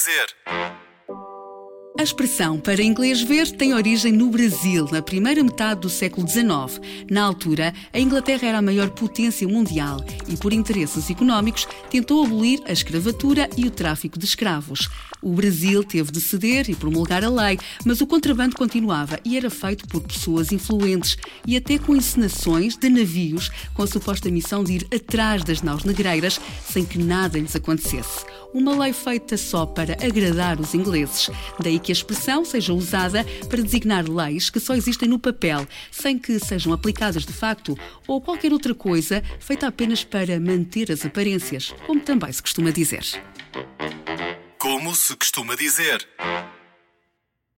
dizer. A expressão para inglês ver tem origem no Brasil, na primeira metade do século XIX. Na altura, a Inglaterra era a maior potência mundial e, por interesses económicos, tentou abolir a escravatura e o tráfico de escravos. O Brasil teve de ceder e promulgar a lei, mas o contrabando continuava e era feito por pessoas influentes e até com encenações de navios com a suposta missão de ir atrás das naus negreiras sem que nada lhes acontecesse. Uma lei feita só para agradar os ingleses. Daí que a expressão seja usada para designar leis que só existem no papel, sem que sejam aplicadas de facto, ou qualquer outra coisa feita apenas para manter as aparências, como também se costuma dizer. Como se costuma dizer.